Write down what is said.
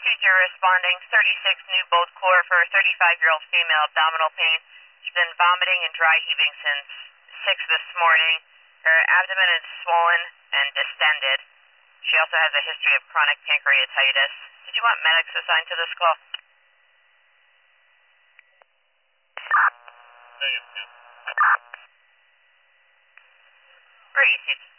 Teacher responding, 36 new Bolt core for a 35-year-old female, abdominal pain. She's been vomiting and dry heaving since 6 this morning. Her abdomen is swollen and distended. She also has a history of chronic pancreatitis. Did you want medics assigned to this call? Negative, 10. Where are you, Steve?